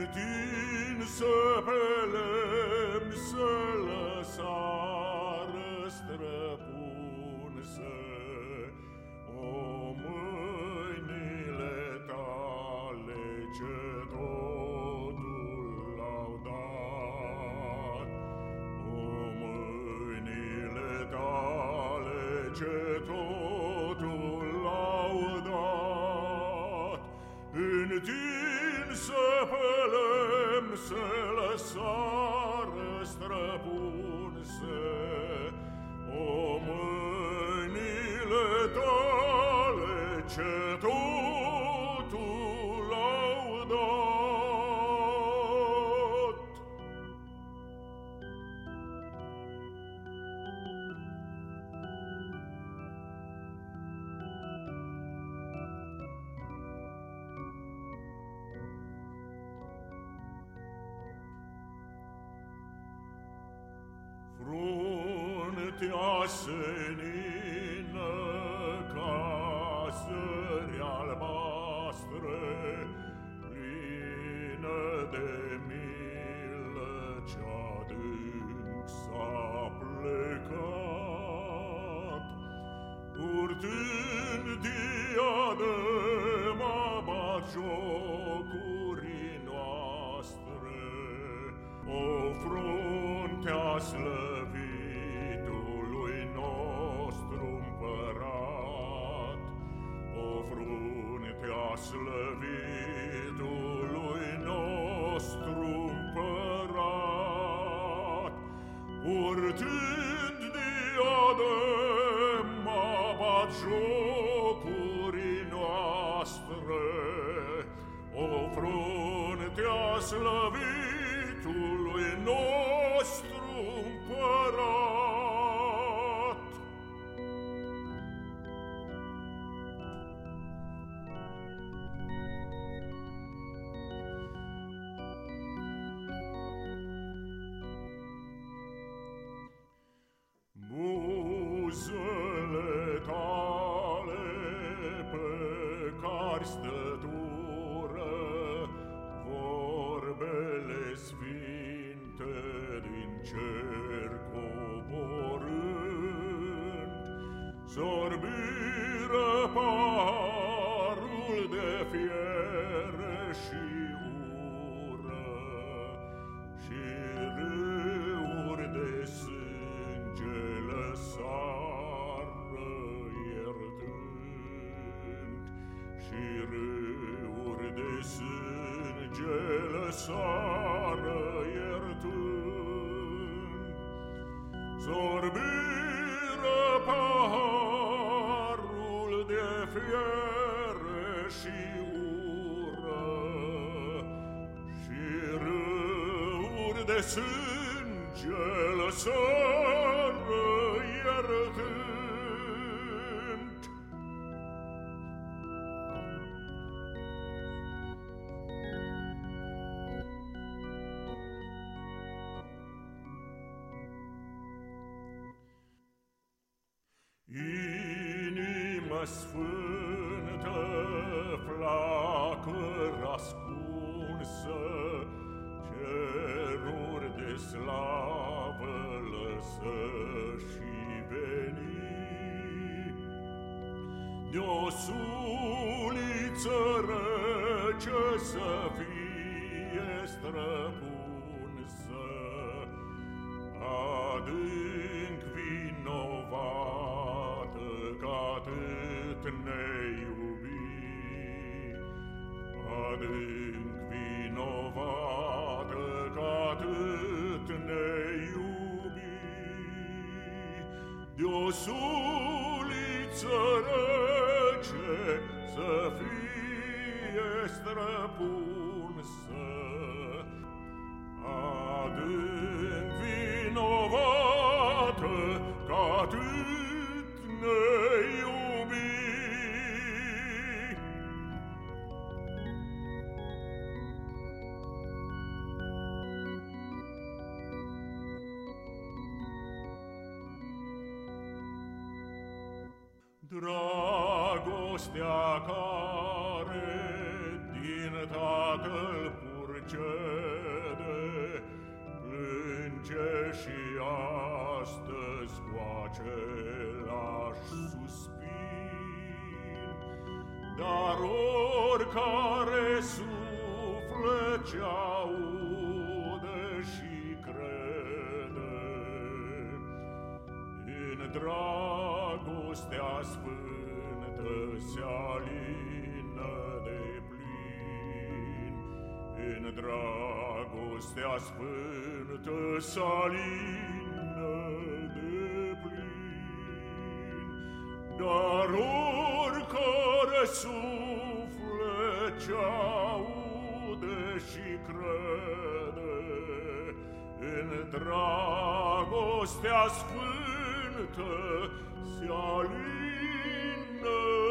Întinsă pe lemn se lăsară străpunse, o mâinile tale ce totul l-au dat, o mâinile tale ce totul l-au dat. Întinsă pe lemn se lăsară străpunse, o mâinile tale ce totul l-au dat. Fruntea senină ca zări albastre, plină de milă ce-adânc s-a plecat, purtând diadema batjocurii noastre, o fruntea slăvitului nostru împărat, o fruntea slăvitului nostru împărat, purtând diadema batjocurii noastre, o fruntea slăvitului nostru împărat. Buzele tale pe care stătură vorbele sfinte din cer coborând, sorbiră paharul de fiere și ură, și râuri de sânge lăsară iertând, și râuri de sânge lăsară iertând. Sorbiră paharul de fiere și ură, și râuri de sânge lăsară iertând. Inimă sfântă, flacără ascunsă, ceruri de slavă lăsă și veni, de-o suliță rece să fie străpunsă, adânc vinovată că-atât ne iubi, adânc vinovată că-atât ne iubi, de-o suliță rece să fie străpunsă, adânc vinovată că-atât ne iubi. Dragostea care din Tatăl purge cede, plânge și astăzi cu același suspin. Dar oricare suflet ce aude și crede, în dragostea sfântă se alină deplin, în dragostea sfântă se alină deplin. Dar oricare suflet ce aude și crede, în dragostea sfântă se alină